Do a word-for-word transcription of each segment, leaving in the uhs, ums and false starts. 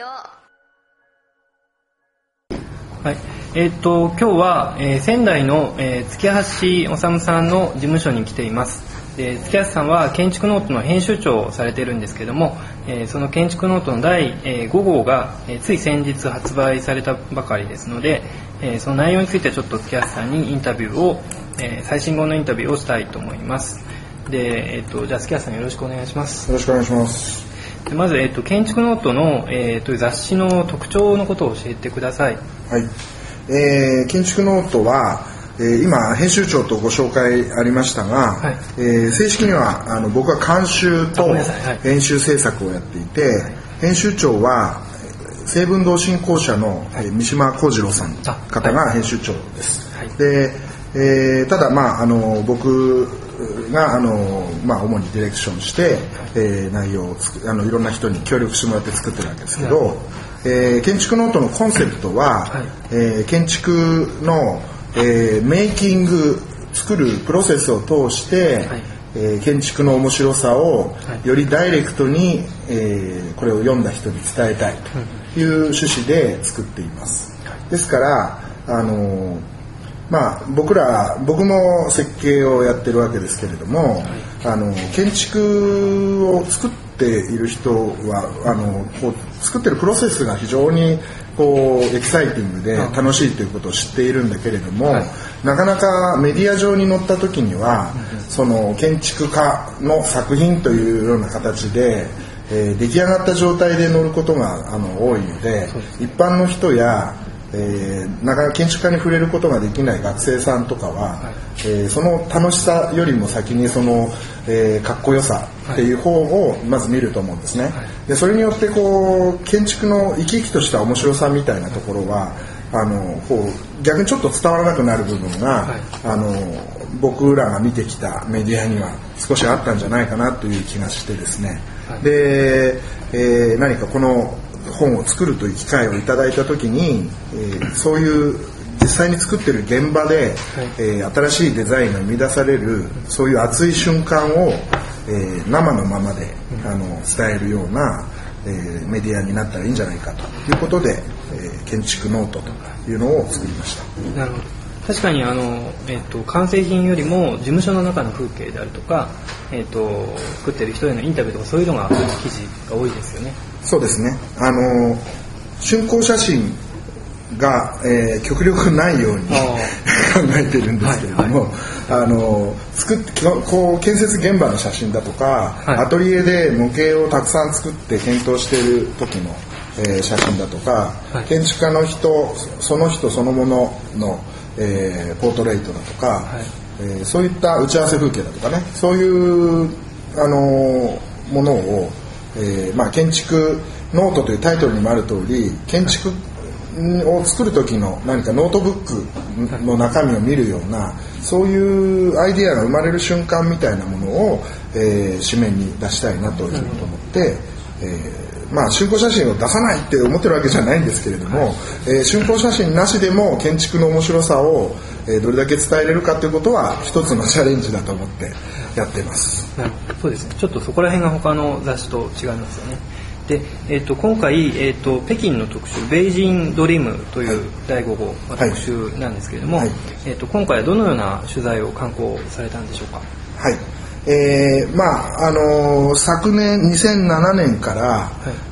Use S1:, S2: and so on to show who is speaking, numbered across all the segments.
S1: はい、えー、と今日は、えー、仙台の、えー、月橋治さんの事務所に来ています。で月橋さんは建築ノートの編集長をされているんですけども、えー、その建築ノートのだいご号が、えー、つい先日発売されたばかりですので、えー、その内容についてちょっと月橋さんにインタビューを、えー、最新号のインタビューをしたいと思います。で、えー、とじゃあ月橋さんよろしくお願いします。
S2: よろしくお願いします。
S1: でまず、えー、と建築ノートの、えー、という雑誌の特徴のことを教えてください。
S2: はい、えー、建築ノートは、えー、今編集長とご紹介ありましたが、はい、えー、正式にはあの僕は監修と編集制作をやっていて、はい、編集長は成文堂振興社の、はい、三島幸次郎さん方が編集長です。はい、で、えー、ただ、まあ、あの僕があの、まあ、主にディレクションして、えー、内容をつくあのいろんな人に協力してもらって作ってるわけですけど、はい、えー、建築ノートのコンセプトは、はい、えー、建築の、えー、メイキング作るプロセスを通して、はい、えー、建築の面白さをよりダイレクトに、えー、これを読んだ人に伝えたいという趣旨で作っています。ですからあのまあ、僕ら僕も設計をやってるわけですけれども、はい、あの建築を作っている人はあのこう作ってるプロセスが非常にこうエキサイティングで楽しいということを知っているんだけれども、はい、なかなかメディア上に載った時には、うん、その建築家の作品というような形で、えー、出来上がった状態で載ることがあの多いので、一般の人やえー、なかなか建築家に触れることができない学生さんとかは、はい、えー、その楽しさよりも先にその、えー、かっこよさっていう方をまず見ると思うんですね。はい、でそれによってこう建築の生き生きとした面白さみたいなところはあのこう逆にちょっと伝わらなくなる部分が、はい、あの僕らが見てきたメディアには少しあったんじゃないかなという気がしてですね。はい、で、えー、何かこの本を作るという機会をいただいた時に、えー、そういう実際に作ってる現場で、はい、えー、新しいデザインが生み出されるそういう熱い瞬間を、えー、生のままで、うん、あの伝えるような、えー、メディアになったらいいんじゃないかということで、えー、建築ノートというのを作りました。
S1: なるほど。確かにあの、えー、と完成品よりも事務所の中の風景であるとか、えー、と作ってる人へのインタビューとかそういうのが記事が多いですよね。
S2: そうですね。あの竣工写真が、えー、極力ないように考えてるんですけれども、はいはい、あの作ってこう建設現場の写真だとか、はい、アトリエで模型をたくさん作って検討している時の、えー、写真だとか、はい、建築家の人その人そのものの、えー、ポートレートだとか、はい、えー、そういった打ち合わせ風景だとかね、そういうあのものをえーまあ、建築ノートというタイトルにもある通り建築を作る時の何かノートブックの中身を見るようなそういうアイデアが生まれる瞬間みたいなものを、えー、紙面に出したいなというふうに思って、えーまあ、竣工写真を出さないって思ってるわけじゃないんですけれども、えー、竣工写真なしでも建築の面白さを、えー、どれだけ伝えれるかということは一つのチャレンジだと思ってやっています。
S1: なるほど。そうですね。ちょっとそこら辺が他の雑誌と違いますよね。で、えー、と今回、えー、と北京の特集ベイジンドリームというだいご号、はい、特集なんですけれども、はい、えー、と今回はどのような取材を刊行されたんでしょうか。
S2: はい、えーまああのー、昨年にせんななねんから、はい、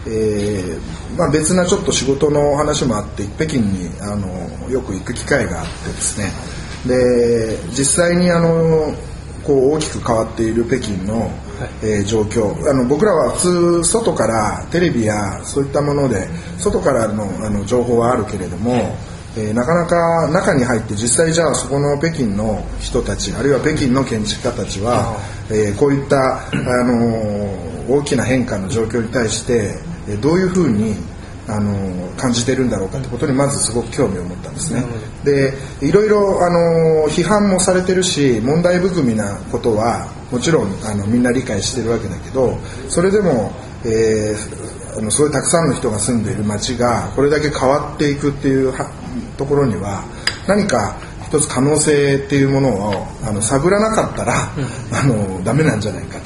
S2: えーまあ、別なちょっと仕事の話もあって北京に、あのー、よく行く機会があってですね、で実際に、あのーこう大きく変わっている北京の、はい、えー、状況、あの僕らは普通外からテレビやそういったもので外からの、あの情報はあるけれども、はい、えー、なかなか中に入って実際じゃあそこの北京の人たちあるいは北京の建築家たちは、えー、こういった、あのー、大きな変化の状況に対して、えー、どういうふうにあの感じてるんだろうかということにまずすごく興味を持ったんですね。でいろいろあの批判もされてるし問題含みなことはもちろんあのみんな理解してるわけだけど、それでも、えー、あのすごいたくさんの人が住んでいる街がこれだけ変わっていくっていうところには何か一つ可能性っていうものをあの探らなかったら、うん、あのダメなんじゃないかと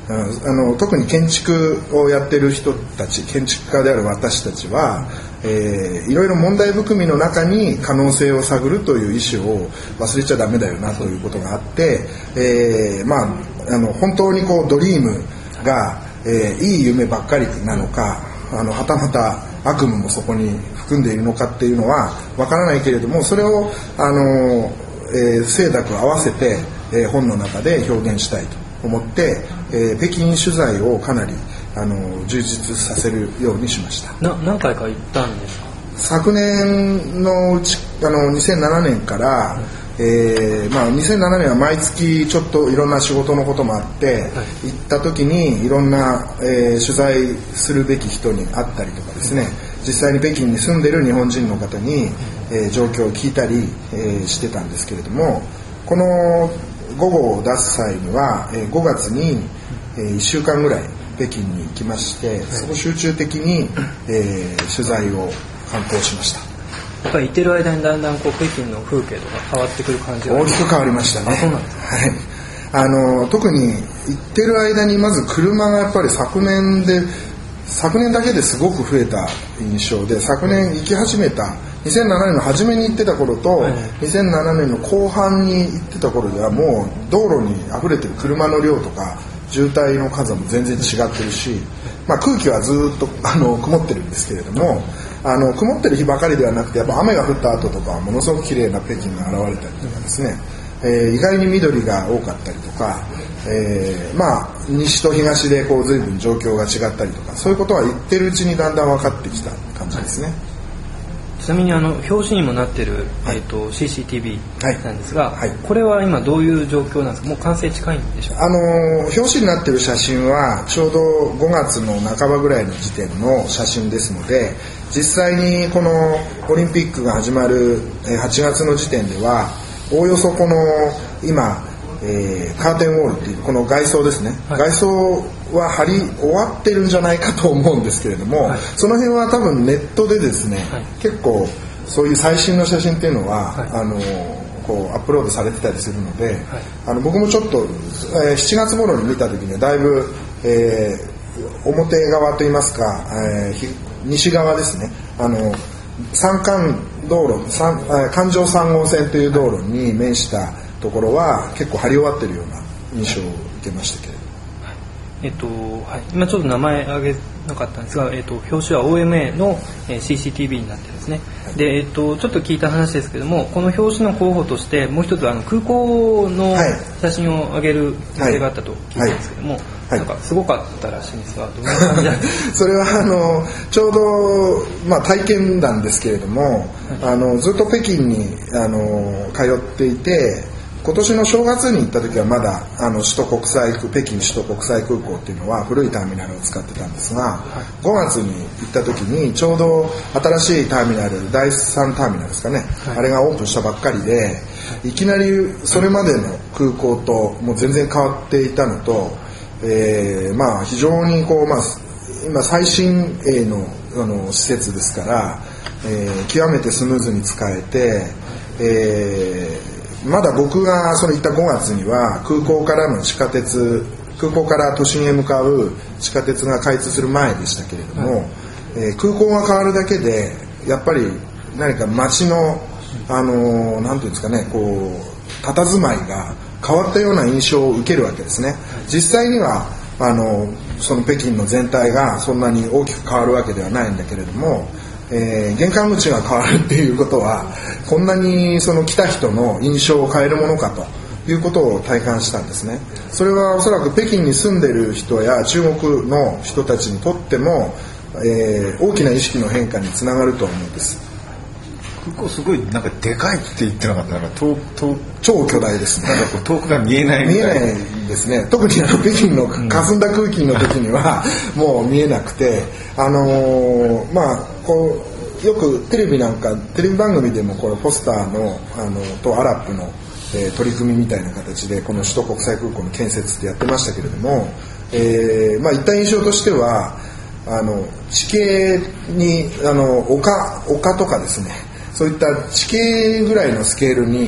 S2: あの特に建築をやってる人たち、建築家である私たちは、えー、いろいろ問題含みの中に可能性を探るという意思を忘れちゃダメだよなということがあって、えー、まああの本当にこうドリームが、えー、いい夢ばっかりなのか、あのはたまた悪夢もそこに含んでいるのかっていうのはわからないけれども、それをあの、えー、清濁合わせて、えー、本の中で表現したいと思って、えー、北京取材をかなりあの充実させるようにしました。
S1: な何回か行ったんですか？
S2: 昨年のうちあのにせんななねんから、うんえーまあ、にせんななねんは毎月ちょっといろんな仕事のこともあって、はい、行った時にいろんな、えー、取材するべき人に会ったりとかですね、実際に北京に住んでる日本人の方に、えー、状況を聞いたり、えー、してたんですけれども、この午後を出す際には、えー、ごがつに、えー、いっしゅうかんぐらい北京に行きまして、そこ集中的に、えー、取材を敢行しました。
S1: やっぱり行ってる間にだんだんこう北京の風景とか変わってくる感じが
S2: 大きく変わりましたね。
S1: あ、そうなんですか。
S2: はい、あの特に行ってる間にまず車がやっぱり昨年で昨年だけですごく増えた印象で、昨年行き始めたにせんななねんの初めに行ってた頃と、はい、にせんななねんの後半に行ってた頃ではもう道路に溢れてる車の量とか渋滞の数も全然違ってるし、まあ、空気はずっとあの曇ってるんですけれども、あの曇ってる日ばかりではなくて、やっぱ雨が降った後とかはものすごく綺麗な北京が現れたりとかですね、えー、意外に緑が多かったりとか、えー、まあ西と東でこう随分状況が違ったりとか、そういうことは言ってるうちにだんだん分かってきた感じですね。
S1: ちなみにあの表紙にもなってる、はい、えー、と シーシーティービー なんですが、はいはい、これは今どういう状況なんですか？もう完成近いんでしょうか？
S2: あの表紙になってる写真はちょうどごがつの半ばぐらいの時点の写真ですので、実際にこのオリンピックが始まるはちがつの時点ではおおよそこの今、えー、カーテンウォールっていうこの外装ですね、はい、外装は貼り終わってるんじゃないかと思うんですけれども、はい、その辺は多分ネットでですね、はい、結構そういう最新の写真っていうのは、はい、あのこうアップロードされてたりするので、はい、あの僕もちょっと、えー、しちがつ頃に見た時にはだいぶ、えー、表側といいますか、えー、西側ですね、あの山間道路三環状さんごうせんという道路に面したところは結構張り終わってるような印象を受けましたけれども、
S1: えっとはい、今ちょっと名前挙げなかったんですが、えっと、表紙は オーエムエー の、えー、シーシーティービー になってるんですね、はい、で、えっと、ちょっと聞いた話ですけども、この表紙の候補としてもう一つあの空港の写真を上げる予定があったと聞いたんですけども、はいはい、なんかすごかったらしいんですが、どんな感じなんですか？
S2: それはあのちょうど、まあ、体験談ですけれども、はい、あのずっと北京にあの通っていて、今年の正月に行った時はまだあの首都国際空北京首都国際空港っていうのは古いターミナルを使ってたんですが、はい、ごがつに行った時にちょうど新しいターミナル、だいさんターミナルですかね、はい、あれがオープンしたばっかりで、いきなりそれまでの空港ともう全然変わっていたのと、えー、まあ非常にこう、まあ、今最新鋭の、あの施設ですから、えー、極めてスムーズに使えて、えーまだ僕がその行ったごがつには空港からの地下鉄空港から都心へ向かう地下鉄が開通する前でしたけれども、はい、えー、空港が変わるだけでやっぱり何か街のあのなんていうんですかね、こう佇まいが変わったような印象を受けるわけですね。実際にはあのその北京の全体がそんなに大きく変わるわけではないんだけれども、えー、玄関口が変わるっていうことはこんなにその来た人の印象を変えるものかということを体感したんですね。それはおそらく北京に住んでいる人や中国の人たちにとっても、えー、大きな意識の変化につながると思うんです。
S3: 空港すごいなんかでかいって言ってなかった？なんか遠遠
S2: 超巨大ですね。
S3: なんかこう遠くが見えないみたいな。
S2: 見えないですね。特にあの北京の霞んだ空気の時にはもう見えなくて、あのー、まあこうよくテレビなんかテレビ番組でもこれポスターのあのとアラップの、えー、取り組みみたいな形でこの首都国際空港の建設ってやってましたけれども、えー、まあ一旦印象としてはあの地形にあの丘丘とかですね。そういった地形ぐらいのスケールに、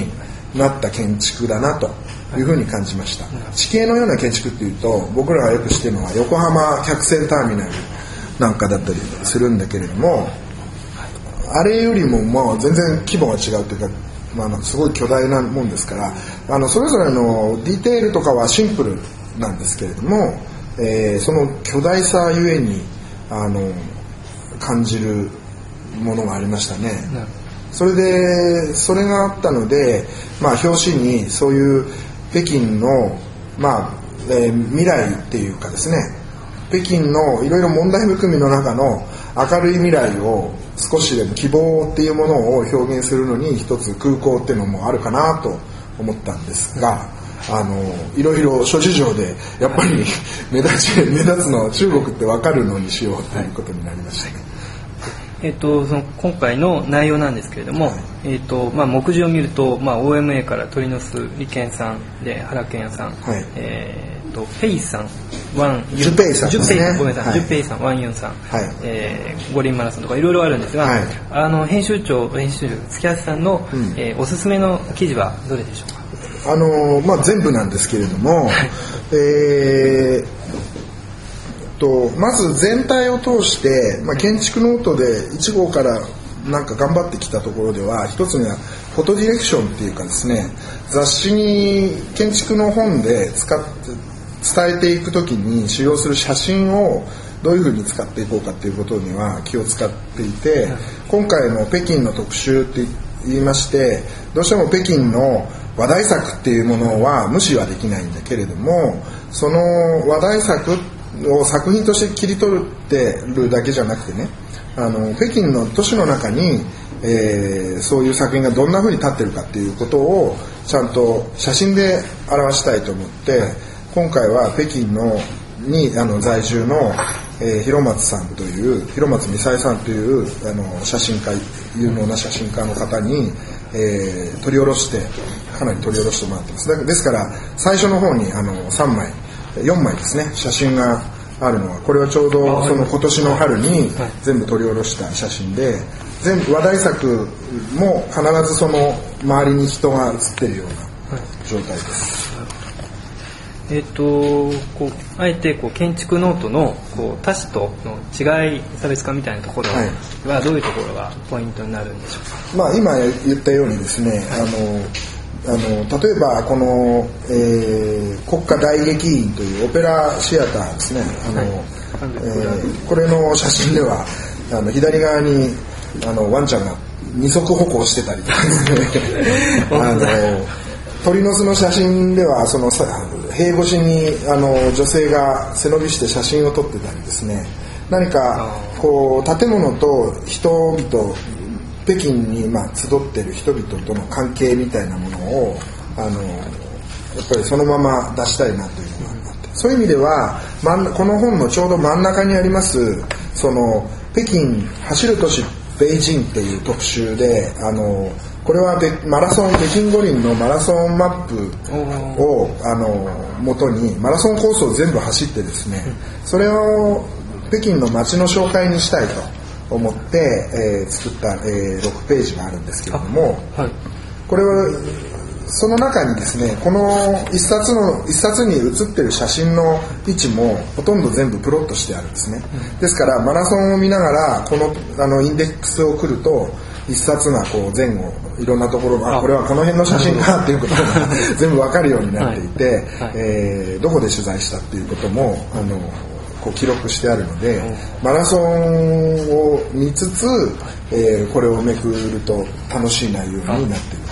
S2: なった建築だなというふうに感じました。地形のような建築っていうと僕らがよく知ってるのは横浜客船ターミナルなんかだったりするんだけれども、あれよりもまあ全然規模が違うというか、まあ、すごい巨大なもんですから、あのそれぞれのディテールとかはシンプルなんですけれども、えー、その巨大さゆえにあの感じるものがありましたね。それでそれがあったので、まあ、表紙にそういう北京の、まあえー、未来っていうかですね、北京のいろいろ問題含みの中の明るい未来を少しでも希望っていうものを表現するのに一つ空港っていうのもあるかなと思ったんですが、あのいろいろ諸事情でやっぱり目立ち目立つのは中国って分かるのにしようということになりましたね。
S1: えっと、その今回の内容なんですけれども、はい、えっとまあ、目次を見ると、まあ、オーエムエー から鳥の巣利健さんで原健也さん、はい、えー、とペイさんワン
S2: ユンペイさんですね、
S1: ごめんなさい、ジュペイさんワンユンさん、はい、えー、五輪マラソンとかいろいろあるんですが、はい、あの編集長編集長月橋さんの、うん、えー、おすすめの記事はどれでしょうか。
S2: あのまあ、全部なんですけれども、はい、えーとまず全体を通して、まあ、建築ノートでいち号からなんか頑張ってきたところでは、一つにはフォトディレクションっていうかですね、雑誌に建築の本で使って伝えていくときに使用する写真をどういうふうに使っていこうかっていうことには気を使っていて、今回の北京の特集って言いまして、どうしても北京の話題作っていうものは無視はできないんだけれども、その話題作を作品として切り取ってるだけじゃなくてね、あの北京の都市の中に、えー、そういう作品がどんな風に立ってるかっていうことをちゃんと写真で表したいと思って、今回は北京のにあの在住の、えー、広松さんという広松美沙さんというあの写真家有能な写真家の方に、えー、取り下ろしてかなり取り下ろしてもらってます。ですから最初の方にあのさんまいよんまいですね、写真があるのは、これはちょうどその今年の春に全部取り下ろした写真で、全部話題作も必ずその周りに人が写ってるような状態です。
S1: えっとこうあえてこう建築ノートのこう他誌との違い、差別化みたいなところはどういうところがポイントになるんでしょうか。
S2: まあ、今言ったようにですね、あのあの例えばこの、えー、国家大劇院というオペラシアターですね、あの、はい、えー、これの写真ではあの左側にあのワンちゃんが二足歩行してたりとかですねあの鳥の巣の写真ではその塀越しにあの女性が背伸びして写真を撮ってたりですね、何かこう建物と人々北京にまあ集っている人々との関係みたいなものをあのやっぱりそのまま出したいなというのがあって、そういう意味ではこの本のちょうど真ん中にありますその北京走る都市北京っていう特集で、あのこれはマラソン北京五輪のマラソンマップをあの元にマラソンコースを全部走ってですね、それを北京の街の紹介にしたいと思って、えー、作った、えー、ろくページがあるんですけれども、はい、これはその中にですね、この一冊の一冊に写ってる写真の位置もほとんど全部プロットしてあるんですね、うん、ですからマラソンを見ながらこの、あのインデックスを来ると一冊がこう前後いろんなところが、あ、これはこの辺の写真かっていうことが全部わかるようになっていて、はいはい、えー、どこで取材したっていうこともあのこう記録してあるので、マラソンを見つつ、えー、これをめくると楽しい内容になっています。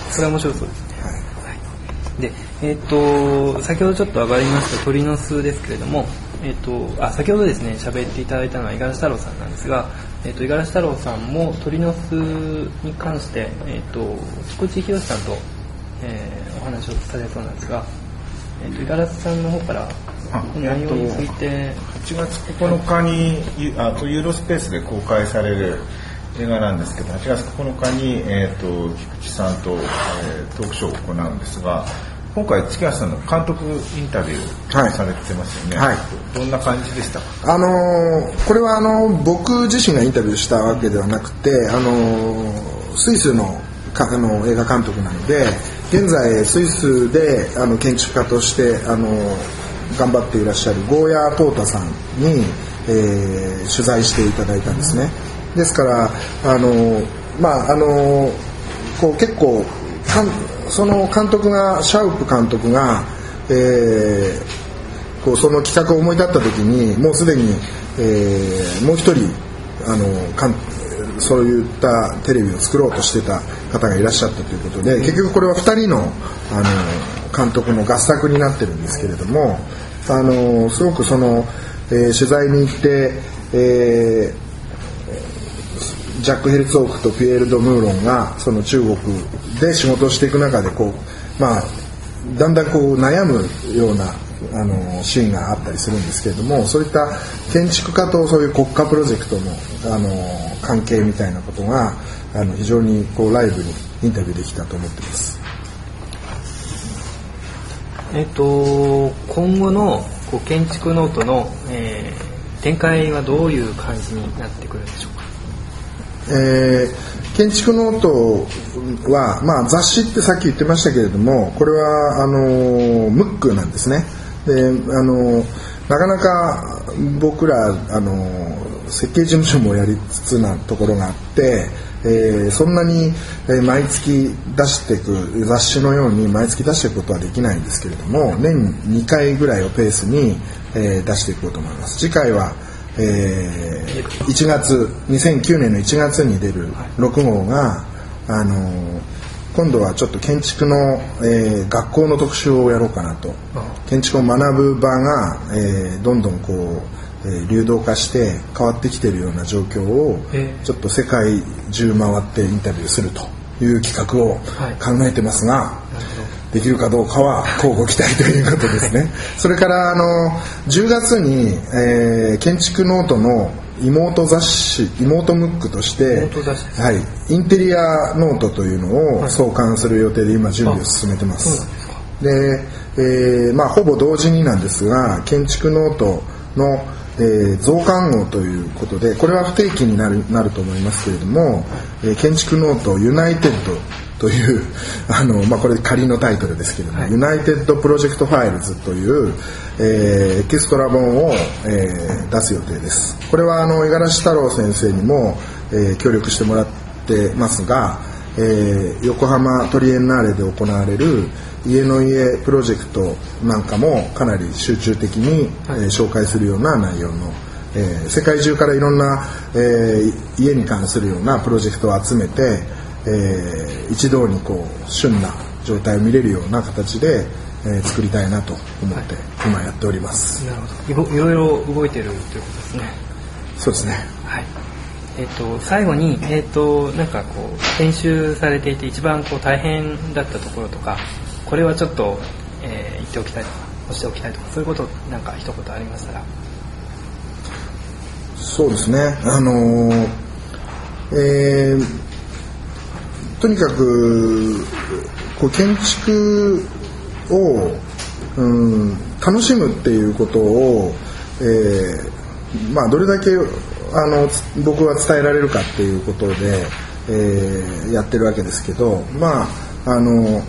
S1: それは面白そうですね。はいはい、で、えー、と先ほどちょっと上がりました鳥の巣ですけれども、えー、とあ先ほどですね喋っていただいたのは五十嵐太郎さんなんですが、えー、と五十嵐太郎さんも鳥の巣に関して、えー、と菊池博さんと、えー、お話をされそうなんですが、えー、と五十嵐さんの方から内容について、は
S3: ちがつここのかにあユーロスペースで公開される映画なんですけど、はちがつここのかに、えー、と菊池さんと、えー、トークショーを行うんですが、今回月橋さんの監督インタビューされてますよね、はいはい、どんな感じでしたか。
S2: あのー、これはあの僕自身がインタビューしたわけではなくて、あのー、スイスのかあの映画監督なので、現在スイスであの建築家としてあの頑張っていらっしゃるゴーヤー・ポータさんに、えー、取材していただいたんですね。ですからあの、まあ、あのこう結構かんその監督がシャウプ監督が、えー、こうその企画を思い立った時にもうすでに、えー、もう一人あのかんそういったテレビを作ろうとしてた方がいらっしゃったということで、結局これはふたりの、あの監督の合作になってるんですけれども、あのすごくその、えー、取材に行って、えー、ジャック・ヘルツォークとピエール・ド・ムーロンがその中国で仕事をしていく中でこう、まあ、だんだんこう悩むようなあのシーンがあったりするんですけれども、そういった建築家とそういう国家プロジェクトの、あの関係みたいなことがあの非常にこうライブにインタビューできたと思っています。
S1: えっと、今後のこう建築ノートの、えー、展開はどういう感じになってくるんでしょうか。
S2: えー、建築ノートは、まあ、雑誌ってさっき言ってましたけれども、これはあのムックなんですね。であのなかなか僕らあの設計事務所もやりつつなところがあって、えー、そんなに、えー、毎月出していく雑誌のように毎月出していくことはできないんですけれども、年にかいぐらいをペースに、えー、出していこうと思います。次回は、えー、いちがつにせんきゅうねんのいちがつに出るろくごうが、あのー、今度はちょっと建築の、えー、学校の特集をやろうかなと。建築を学ぶ場が、えー、どんどんこう、えー、流動化して変わってきているような状況をちょっと世界中回ってインタビューするという企画を考えてますが、はい、できるかどうかは乞うご期待ということですね。それからあのじゅうがつに、えー、建築ノートの妹雑誌妹ムックとして、はい、インテリアノートというのを創刊する予定で今準備を進めてます。で、えーまあ、ほぼ同時になんですが建築ノートの、えー、増刊号ということで、これは不定期になる、なると思いますけれども、えー、建築ノートユナイテッドというあの、まあ、これ仮のタイトルですけれども、はい、ユナイテッドプロジェクトファイルズという、えー、エキストラ本を、えー、出す予定です。これはあの五十嵐太郎先生にも、えー、協力してもらってますが、えー、横浜トリエンナーレで行われる家の家プロジェクトなんかもかなり集中的に、はい、えー、紹介するような内容の、えー、世界中からいろんな、えー、家に関するようなプロジェクトを集めて、えー、一堂にこう旬な状態を見れるような形で、えー、作りたいなと思って今やっております。
S1: なるほど。いろいろ動いてるということですね。
S2: そうですね。
S1: はい。えっと、最後に、えっと、なんかこう編集されていて一番こう大変だったところとか、これはちょっと、えー、言っておきたいとか押しておきたいとか、そういうことなんか一言ありましたら。
S2: そうですね。あのーえー、とにかくこう建築を、うん、楽しむっていうことを、えー、まあどれだけあの僕は伝えられるかっていうことで、えー、やってるわけですけど、まああの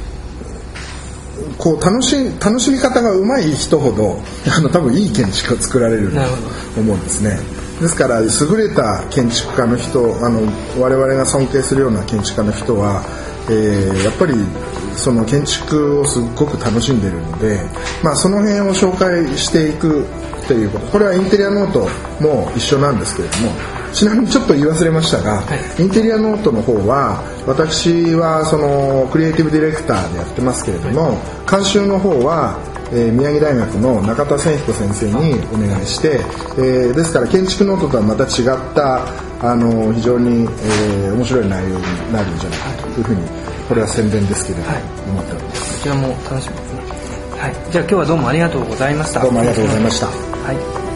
S2: こう楽し楽しみ方が上手い人ほどあの多分いい建築を作られると思うんですね。ですから優れた建築家の人、あの我々が尊敬するような建築家の人は、えー、やっぱりその建築をすごく楽しんでいるので、まあ、その辺を紹介していくということ、これはインテリアノートも一緒なんですけれども、ちなみにちょっと言い忘れましたが、はい、インテリアノートの方は私はそのクリエイティブディレクターでやってますけれども、監修の方は、えー、宮城大学の中田千彦先生にお願いして、えー、ですから建築ノートとはまた違ったあの非常に、えー、面白い内容になるんじゃないかというふうに、これは宣伝ですけれども、はい、思っております。
S1: こちらも楽しみですね。はい、じゃあ今日はどうもありがとうございました。
S2: どうもありがとうございました。
S1: はい。